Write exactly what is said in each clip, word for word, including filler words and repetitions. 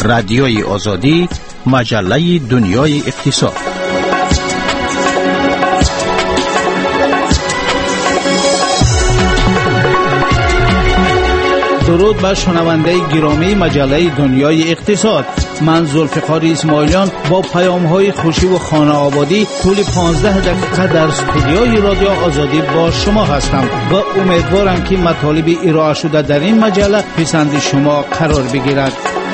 رادیوی آزادی، مجله دنیای اقتصاد. درود بر شنونده گرامی مجله دنیای اقتصاد. من ذوالفقار اسماعیلیان با پیام‌های خوشی و خانه آبادی طول پانزده دقیقه در استودیوی رادیو آزادی با شما هستم و امیدوارم که مطالب ارائه شده در این مجله پسند شما قرار بگیرد.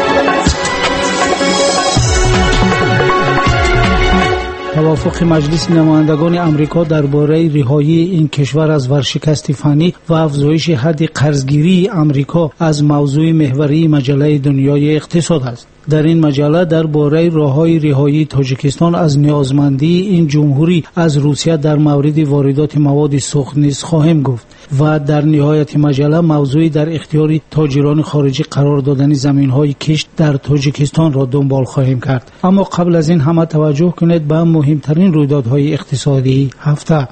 توافق مجلس نمایندگان امریکا درباره رهایی این کشور از ورشکست فنی و افزایش حد قرضگیری امریکا از موضوع محوری مجله دنیای اقتصاد است. در این مجله درباره راه‌های رهایی تاجیکستان از نیازمندی این جمهوری از روسیه در مورد واردات مواد سوخت نیز خواهیم گفت و در نهایت مجله موضوعی در اختیار تاجران خارجی قرار دادن زمین‌های کشت در تاجیکستان را دنبال خواهیم کرد. اما قبل از این همه توجه کنید به مهمترین رویدادهای اقتصادی هفته.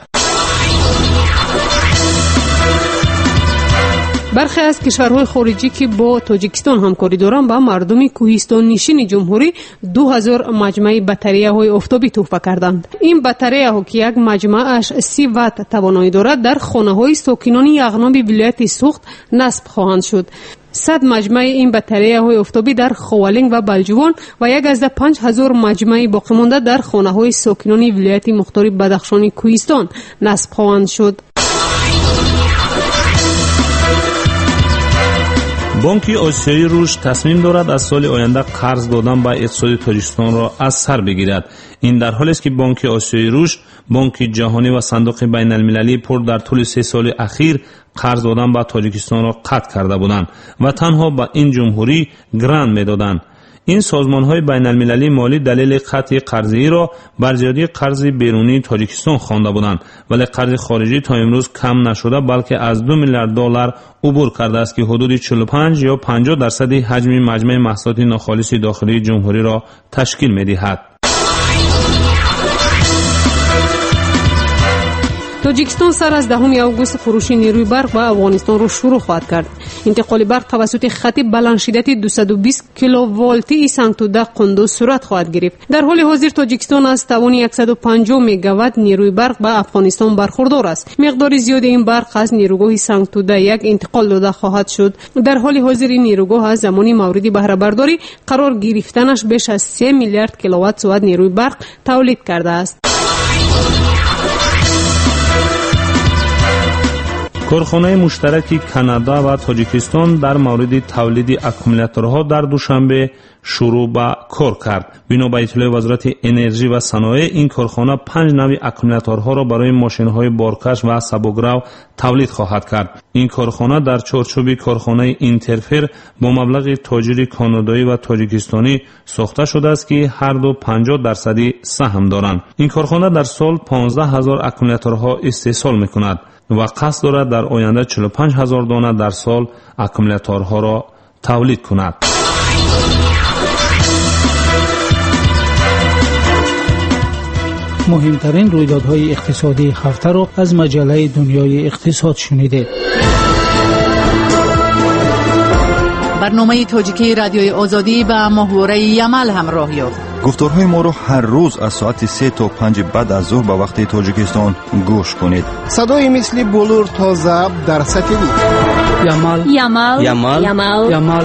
برخی از کشورهای خارجی که با تاجیکستان همکاری دارند به مردم کوهستان نشین جمهوری دو هزار مجموعه بطاریه‌های آفتابی تحفه کردند. این بطاریه‌ها که یک مجموعه‌اش سی وات توانایی دارد در خانه‌های ساکنان یغناب ولایت سوخت نصب خواهند شد. صد مجموعه این بطاریه‌های آفتابی در خوالنگ و بلجوان و یک از پنج هزار مجموعه باقی مانده در خانه‌های ساکنان ولایت مختار بدخشان کوهستان نصب خواهند شد. بانک آسیایی رشد تصمیم دارد از سال آینده قرض دادن به اقتصاد تاجیکستان را از سر بگیرد. این در حالی است که بانک آسیایی رشد، بانک جهانی و صندوق بین المللی پر در طول سه سال اخیر قرض دادن به تاجیکستان را قطع کرده بودند و تنها به این جمهوری گرانت می‌دادند. این سازمان‌های بین المللی مالی دلیل قطع قرضی را بر زیادی قرض بیرونی تاجیکستان خوانده بودند، ولی قرض خارجی تا امروز کم نشده بلکه از دو میلیارد دلار عبور کرده است که حدود چهل و پنج یا پنجاه درصد حجم مجموع محصولات ناخالص داخلی جمهوری را تشکیل می‌دهد. تاجیکستان سر از دهم آگوست فروش نیروی برق به افغانستان را شروع خواهد کرد. انتقال برق توسط خط بلند شدت دویست و بیست کیلوولتی سنگتوده قندوز صورت خواهد گرفت. در حال حاضر تاجیکستان از توان صد و پنجاه مگاوات نیروی برق به افغانستان برخوردار است. مقدار زیاد این برق از نیروگاه سنگتوده یک انتقال داده خواهد شد. در حال حاضر این نیروگاه از زمانی مورد بهره برداری قرار گرفتنش بیش از سه میلیارد کیلووات ساعت نیروی برق تولید کرده است. کارخانه مشترک کانادا و تاجیکستان در مورد تولید اکومولاتورها در دوشنبه شروع به کار کرد. بنا به اطلاع وزارت انرژی و صنایع، این کارخانه پنج نوع اکومولاتورها را برای ماشین‌های بارکش و سبک‌رو تولید خواهد کرد. این کارخانه در چارچوب کارخانه اینترفر با مبلغ تاجر کانادایی و تاجیکستانی ساخته شده است که هر دو پنجاه درصدی سهم دارند. این کارخانه در سال پانزده هزار اکومولاتورها استحصال می‌کند و قصد دارد در آینده چهل و پنج هزار دانه در سال اکومولاتورها را تولید کند. مهمترین رویدادهای اقتصادی هفته را از مجله دنیای اقتصاد شنیدید. برنامه تاجیکی رادیوی آزادی به محوره یمل همراه یافت. گفتارهای ما را هر روز از ساعت سه تا پنج بعد از ظهر به وقت تاجیکستان گوش کنید. صدای مثل بلور تا ضبط در ساتلیت. یمل یمل یمل یمل یمل.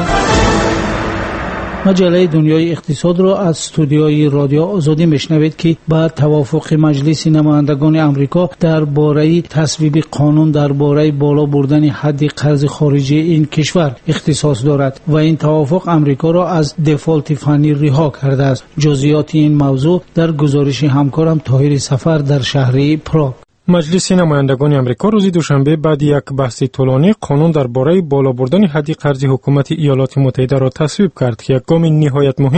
مجله دنیای اقتصاد را از استودیوی رادیو آزادی میشنوید که با توافق مجلس نمایندگان امریکا درباره تصویب قانون درباره بالا بردن حد قرض خارجی این کشور اختصاص دارد و این توافق امریکا را از دفالت فنی رها کرده است. جزئیات این موضوع در گزارش همکارم طاهر سفر در شهر پراگ. مجلس نمایندگان امریکا روز دوشنبه بعد یک بحث طولانی قانون درباره بالا بردن حد قرض حکومت ایالات متحده را تصویب کرد که یک گام نهایت مهم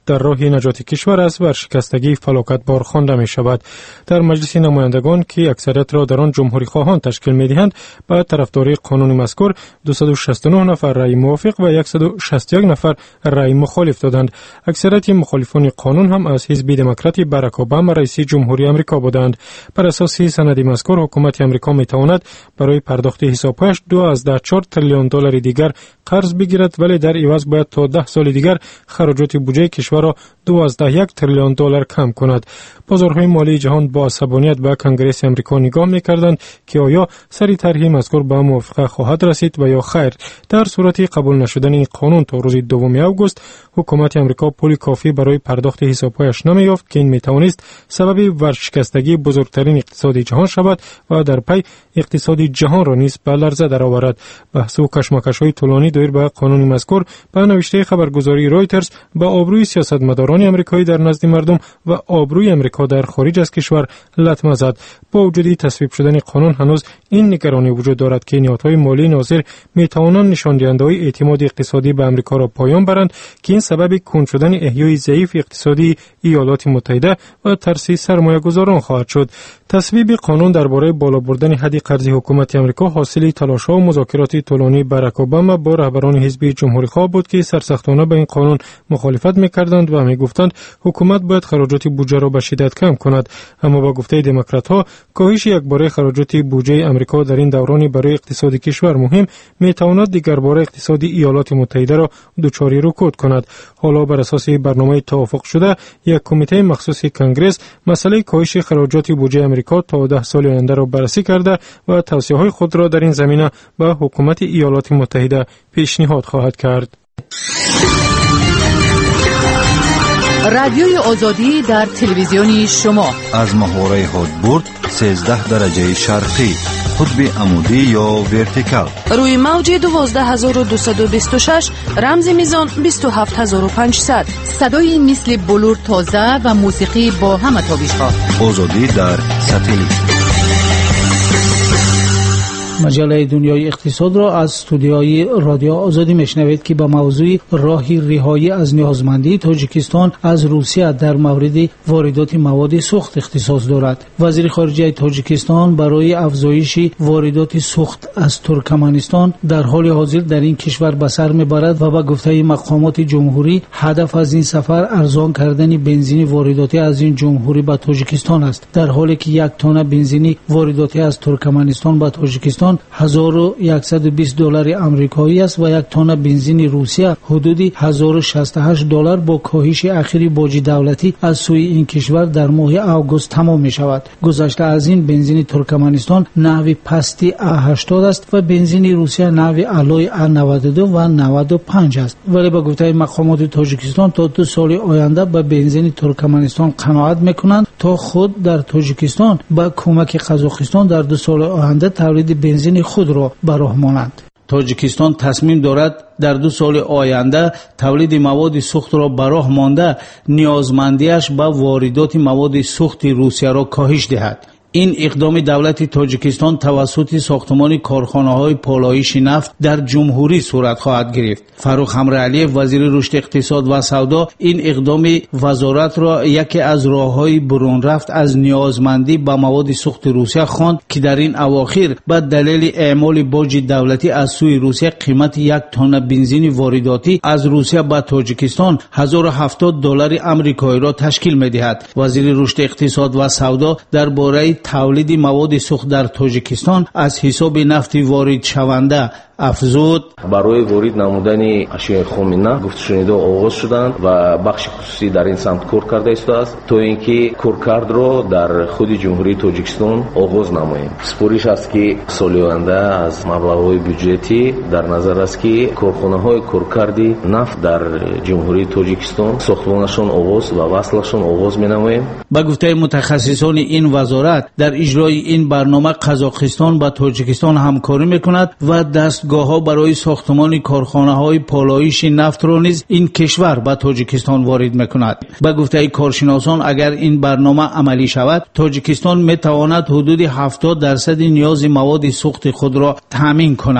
در راه نجات کشور از ورشکستگی فلاکت بار خوانده می شود. در مجلس نمایندگان که اکثریت را در آن جمهوری خواهان تشکیل می دهند، با طرفداری قانون مذکور دویست و شصت و نه نفر رأی موافق و صد و شصت و یک نفر رأی مخالف دادند. اکثریت مخالفان قانون هم از حزب دموکرات باراک اوباما رئیس جمهوری آمریکا بودند. بر اساس سند مذکور حکومت آمریکا می تواند برای پرداخت حسابهایش دوازده و چهار تریلیون دلار دیگر قرض بگیرد، ولی در عوض باید تا ده سال دیگر خراجات بودجه کشور را دوازده و یک تریلیون دلار کم کند. بازارهای مالی جهان با عصبانیت به کنگره آمریکا نگاه می‌کردند که آیا سری طرح مذکور به موافقه خواهد رسید و یا خیر. در صورت قبول نشدن این قانون تا روز دوم آگوست، حکومت آمریکا پول کافی برای پرداخت حسابهایش نمی‌یافت که این می‌توانست سبب ورشکستگی بزرگترین اقتصاد جهان شود و در پی اقتصاد جهان را نیز به لرزه درآورد. بحث و کشمکش‌های طولانی دایر به قانون مذکور به نوشته خبرگزاری رایترز به آبروی سیاستمداران آمریکایی در نزد مردم و آبروی آمریکا در خارج از کشور لطمه زد. با وجود تصویب شدن قانون هنوز این نگرانی وجود دارد که نهادهای مالی ناظر می‌توانند نشان دهنده‌های اعتماد اقتصادی به آمریکا را پایان برند که این سبب کند شدن احیای ضعیف اقتصادی ایالات متحده و ترس سرمایه‌گذاران خواهد شد. تصویب قانون درباره بالا بردن حد قرض حکومت آمریکا حاصل تلاش‌ها و مذاکرات طولانی باراک اوباما با رهبران حزب جمهوری‌خواه بود که سرسختانه به این قانون مخالفت می‌کردند و می‌گفتند حکومت باید خراجات بودجه را به شدت کم کند. اما با گفته دموکرات‌ها کاهش یکباره خراجات بودجه آمریکا در این دوران برای اقتصاد کشور مهم می‌تواند دیگرباره اقتصاد ایالات متحده را دچار رکود کند. حالا بر اساس برنامه توافق شده یک کمیته مخصوص کنگره مسئله کاهش خراجات بودجه آمریکا تا ده سال آینده را بررسی کرده و توصیه‌های خود را در این زمینه به حکومت ایالات متحده پیشنهاد خواهد کرد. رادیوی آزادی در تلویزیونی شما از محوره هدبرد سیزده درجه شرقی، قطب عمودی یا ورتیکال، روی موج دوازده هزار و دویست و بیست و شش، رمز میزان بیست و هفت هزار و پانصد. صدای مثل بلور تازه و موسیقی با همه تابش‌ها. آزادی در ساتلیت. مجله دنیای اقتصاد را از استودیوی رادیو آزادی میشنوید که با موضوع راهی رهایی از نیازمندی تاجیکستان از روسیه در مورد واردات مواد سوخت اختصاص دارد. وزیر خارجه تاجیکستان برای افزایش واردات سوخت از ترکمنستان در حال حاضر در این کشور به سر میبرد و با گفته مقامات جمهوری هدف از این سفر ارزان کردن بنزین وارداتی از این جمهوری به تاجیکستان است، در حالی که یک تن بنزین وارداتی از ترکمنستان به تاجیکستان هزار و صد و بیست دلار آمریکایی است و یک تن بنزین روسیه حدود هزار و شصت و هشت دلار با کاهش اخیری باج دولتی از سوی این کشور در ماه آگوست تمام می شود. گذشته از این بنزین ترکمنستان نحو پستی ا هشتاد است و بنزین روسیه نحو علای ا نود و دو و نود و پنج است، ولی با گفته مقامات تاجیکستان تا دو سال آینده به بنزین ترکمنستان قناعت میکنند تا خود در تاجیکستان با کمک قزاقستان در دو سال آینده تولید بنزین خود را به راه مانند. تاجیکستان تصمیم دارد در دو سال آینده تولید مواد سوخت را به راه مانده نیازمندیش به واردات مواد سوخت روسیه را کاهش دهد. این اقدام دولت تاجیکستان توسط ساختمان کارخانه‌های پالایش نفت در جمهوری صورت خواهد گرفت. فاروق حمرعلیف وزیر رشد اقتصاد و سودا این اقدام وزارت را یکی از راه‌های برون رفت از نیازمندی به مواد سوخت روسیه خواند که در این اواخر به دلیل اعمال باج دولتی از سوی روسیه قیمت یک تن بنزین وارداتی از روسیه به تاجیکستان هزار و هفتاد دلار آمریکایی را تشکیل می‌دهد. وزیر رشد اقتصاد و سودا درباره تولید مواد سوخت در تاجیکستان از حساب نفت وارد شونده افزود: برای وارد نمودن اشیاء خام گفت شنیده آغاز شدند و بخش خصوصی در این سمت کار کرده است تا اینکه کارکرد را در خود جمهوری تاجیکستان آغاز نماییم. سپارش است که سال آینده از مبلغ‌های بودجتی در نظر است که کارخانه‌های کارکردی نفت در جمهوری تاجیکستان ساختمانشان آغاز و وصلشان آغاز می‌نماییم. با گفته متخصصان این وزارت در اجرای این برنامه قزاقستان با تاجیکستان همکاری می‌کند و دست گاه‌ها برای ساختمان کارخانه‌های پالایش نفت را نیز این کشور به تاجیکستان وارد می‌کند. به گفته کارشناسان اگر این برنامه عملی شود، تاجیکستان می‌تواند حدود هفتاد درصد نیاز مواد سوخت خود را تامین کند.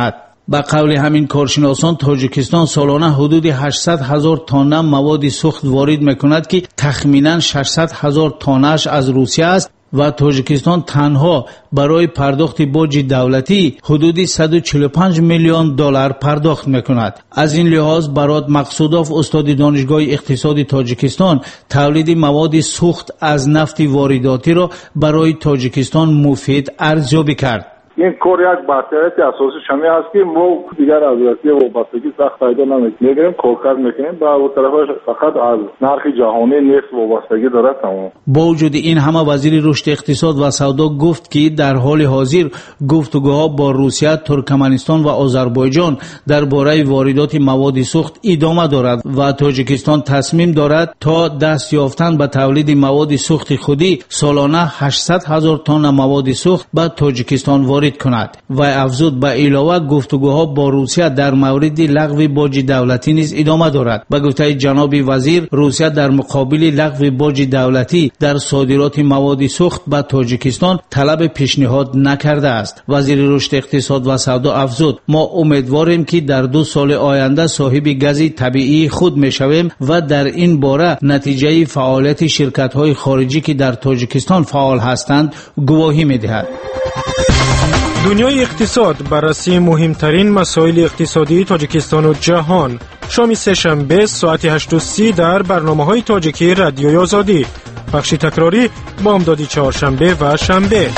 با قول همین کارشناسان تاجیکستان سالانه حدود هشتصد هزار تانه مواد سوخت وارد میکند که تخمینا ششصد هزار تانه‌اش از روسیه است و تاجیکستان تنها برای پرداخت باج دولتی حدود صد و چهل و پنج میلیون دلار پرداخت میکند. از این لحاظ برات مقصودوف استاد دانشگاه اقتصادی تاجیکستان تولید مواد سوخت از نفت وارداتی را برای تاجیکستان مفید ارزیابی کرد. این کار یک برتریت اساسی شمی است که ما دیگر از روسیه وابستگی سخت پیدا نمیکنیم، کارکرد میکنیم و اون طرفش فقط از نرخ جهانی نفت وابستگی داره تمام. با وجود این همه وزیر رشد اقتصاد و سودا گفت که در حال حاضر گفتگوها با روسیه، ترکمنستان و آذربایجان درباره واردات مواد سوخت ادامه دارد و تاجیکستان تصمیم دارد تا دست یافتن به تولید مواد سوخت خودی سالانه هشتصد هزار تن مواد سوخت به تاجیکستان وارد کند و افزود به علاوه گفتگوها با روسیه در مورد لغو باج دولتی نیز ادامه دارد. به گفته جناب وزیر، روسیه در مقابل لغو باج دولتی در صادرات مواد سوخت به تاجیکستان طلب پیشنهاد نکرده است. وزیر رشد اقتصاد و سودا افزود: ما امیدواریم که در دو سال آینده صاحب گاز طبیعی خود میشویم و در این باره نتیجه فعالیت شرکت‌های خارجی که در تاجیکستان فعال هستند گواهی می‌دهد. دنیای اقتصاد بررسی مهمترین مسائل اقتصادی تاجیکستان و جهان. شام سه شنبه ساعت هشت و سی در برنامه‌های تاجیکی رادیوی آزادی. بخش تکراری بامداد چهارشنبه و شنبه.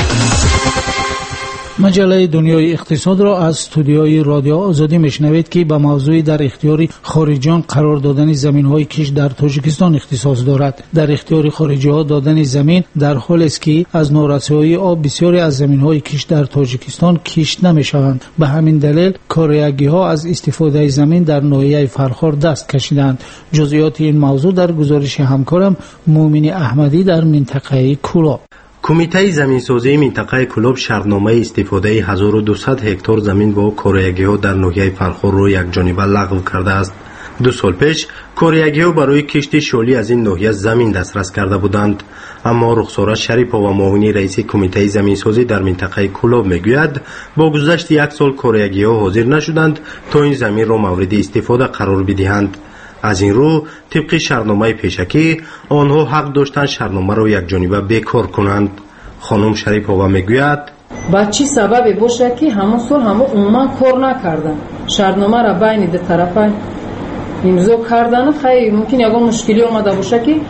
مجله دنیای اقتصاد را از استودیوی رادیو آزادی میشنوید که به موضوع در اختیار خارجیان قرار دادن زمین‌های کشت در تاجیکستان اختصاص دارد. در اختیار خارجی‌ها دادن زمین در حالی است که از نارسایی آب بسیاری از زمین‌های کشت در تاجیکستان کشت نمی‌شوند. به همین دلیل کارگرها از استفاده زمین در ناحیه فرخار دست کشیدند. جزئیات این موضوع در گزارش همکارم مومن احمدی در منطقه کولاب. کمیته زمینسازی منطقه کولاب شرطنامه استفاده هزار و دویست هکتار زمین با کارگرها در ناحیه فرخار را یکجانبه لغو کرده است. دو سال پیش کارگرها برای کشت شالی از این ناحیه زمین دسترس کرده بودند، اما رخساره شریپا و معاون رئیس کمیته زمینسازی در منطقه کولاب میگوید با گذشت یک سال کارگرها حاضر نشدند تا این زمین را مورد استفاده قرار بدهند. از این رو طبق شرطنامه پیشکی آنها حق داشتند شرطنامه را یکجانبه بیکار کنند. خانم شریپова میگوید با چی سببی باشه که همون سال همون عموما کار نکردن، شرطنامه را بین دو طرفین امضا کردن، خیلی ممکن یگان مشکلی اومده باشه که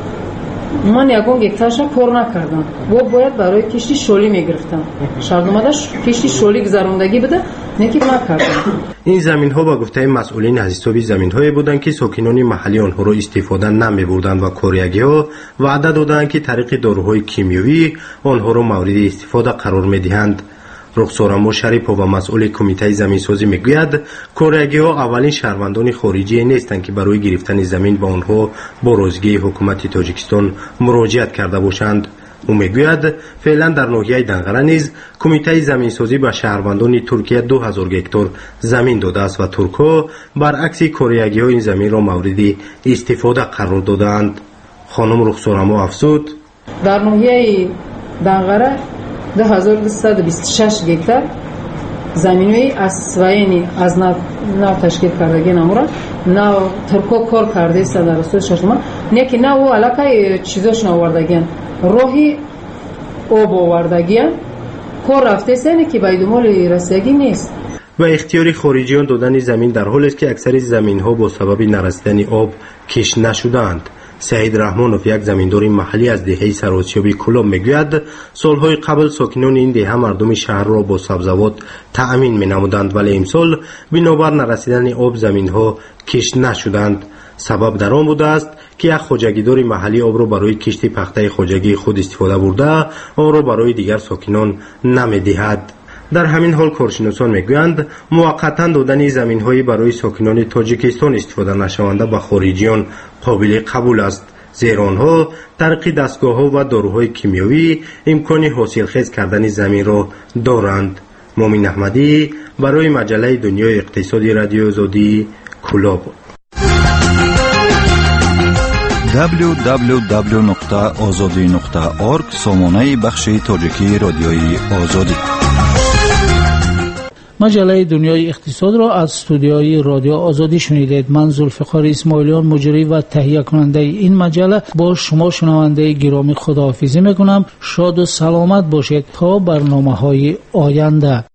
من یگان گکترش کار نکردم و باید برای کشتی شالی میگرفتم، شرطنامه داشت کشتی شالی گذراندگی بده نه که نکردم. این زمین ها با گفته مسئولین از حساب زمین هایی بودند که ساکنان محلی آنها را استفاده نمی بردند و کارگرها ها وعده دادند که طریق داروهای کیمیایی آنها را مورد استفاده قرار میدهند. رخسارمو شریپا و مسئول کمیته زمینسازی میگوید کارگرها اولین شهروندان خارجی نیستند که برای گرفتن زمین با آنها با روزگی حکومت تاجیکستان مراجعت کرده باشند. او میگوید فعلا در ناحیه دنغره نیز کمیته زمینسازی به شهروندان ترکیه دو هزار هکتار زمین داده است و ترک‌ها برعکس کارگرها این زمین را مورد استفاده قرار دادند. خانم رخسارمو افزود در ناحیه دنغره دو هزار و دویست و بیست و شش گکتار زمینی از سوینی از نو, نو تشکیل کردگی نمورا نو ترکو کار کرده است در رسول ششما نه که نه و علاقه چیزاش نواردگیان راهی آب آوردگیان کار رفته سنه که باید مال رسیدگی نیست و اختیار خارجیان دادن زمین در حالی است که اکثر زمین ها با سبب نرسیدن آب کشت نشدند. سعید رحمانوف یک زمیندار محلی از دهه سراسیابی کولاب میگوید سالهای قبل ساکنان این دهه مردم شهر را با سبزوات تأمین مینمودند ولی امسال بنابر نرسیدن آب زمین ها کشت نشدند. سبب در آن بوده است که یک خواجگیدار محلی آب را برای کشت پخته خواجگی خود استفاده برده آن را برای دیگر ساکنان نمیدهد. در همین حال کارشناسان میگویند موقتا دادن زمین‌های برای ساکنان تاجیکستان استفاده نشونده به خارجیان قابل قبول است، زیرا آنها طریق دستگاه‌ها و داروهای کیمیایی امکان حاصلخیز کردن زمین را دارند. مومن احمدی برای مجله دنیای اقتصادی رادیو آزادی کولاب. دبلیو دبلیو دبلیو نقطه آزادی نقطه اورگ سامانه بخش تاجیکی رادیوی آزادی. مجله دنیای اقتصاد را از استودیوی رادیو آزادی شنیدید. من ذوالفقار اسماعیلیان مجری و تهیه کننده این مجله با شما شنونده گرامی خداحافظی میکنم. شاد و سلامت باشید تا برنامه‌های آینده.